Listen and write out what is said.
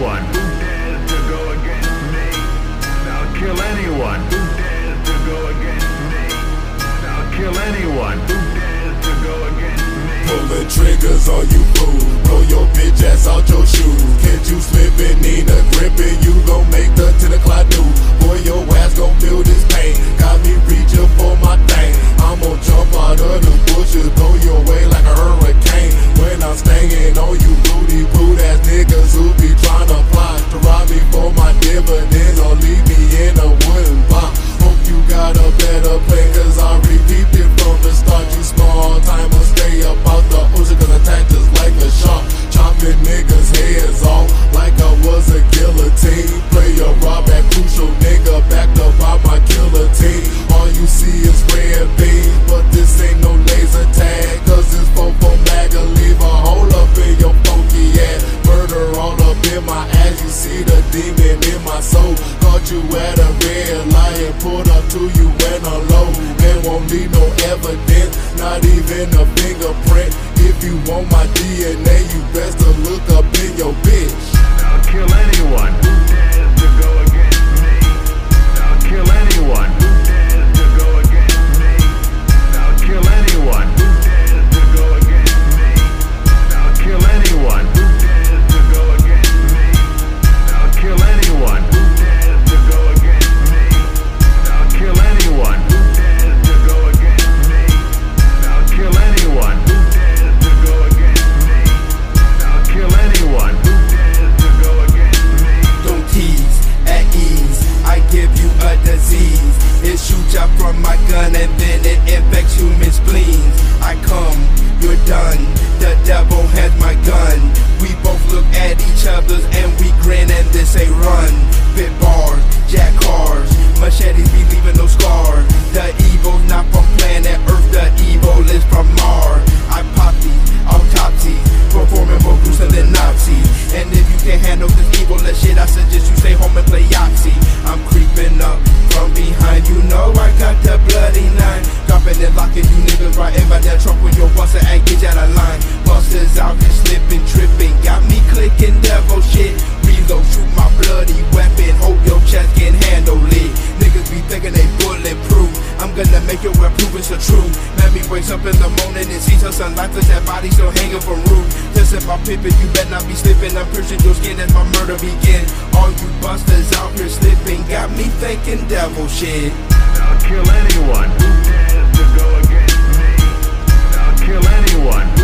anyone who dares to go against me. I'll kill anyone who dares to go against me. I'll kill anyone who dares to go against me. Pulling triggers on you fools, blow your bitch ass out your shoes. Catch you slipping, need a gripping, you gon' make the 10 o'clock news. Boy, your ass gon' feel this pain, got me reaching for my thing. I'm gon' jump out of the bushes, blow you away like a hurricane. When I'm staying on you booty boot ass niggas who be tryna plot to rob me for my dividend or leave me in a wooden box. Hope you got a better plan, cause I repeat it from the start. You small timers, stay up out the ocean, cause I attack just like a shark. Chopping niggas heads off like I was a guillotine. Play a rob at crucial, nigga backed up by my killer team. All you see is red beams, but this ain't no laser tag, cause it's 4-4 mag, leave a hole up in your funky ass. Murder all up in my ass, you see the demon in my soul. Caught you at a red light and pulled up to you when I'm low. And won't leave no evidence, not even a fingerprint. If you want my DNA, you best to look up in your bitch. I'll kill anyone who dares to go against me. I'll kill anyone who dares to go against me. I'll kill anyone who dares to go against me. I'll kill anyone who dares to go against me. I'll kill anyone who dares to go against me. I'll kill anyone who dares to go against me. I'll kill anyone who dares to go against me. I'll kill anyone who dares to go against me. Don't tease, at ease, I give you a disease. It shoots out from my gun and then it infects human spleens. I come, you're done, the devil has my gun. We both look at each other and we grin and then say run. Bit bars, jack cars, machetes be leaving no scars. The evil's not from planet Earth, the evil is from Mars. I pop these autopsies, performing more gruesome than Nazis. And if you can't handle this evil shit, I suggest you stay home and play Yahtzee. I'm creeping up from behind, you know I got the bloody nine. Dropping and locking you niggas right in by that truck with your buster and get out of line. Busters out here slipping, tripping, got me clicking devil shit. Reload, shoot my bloody weapon, hope your chest can handle it. Niggas be thinking they bulletproof, I'm gonna make your web prove it's the truth. Let me wake up in the morning and see her son lifeless, that body still hanging from roof. Just if I pippin', you better not be slipping. I'm piercing your skin as my murder begin. All you busters out here slipping, got me thinking devil shit. I'll kill anyone who dares to go against me. I'll kill anyone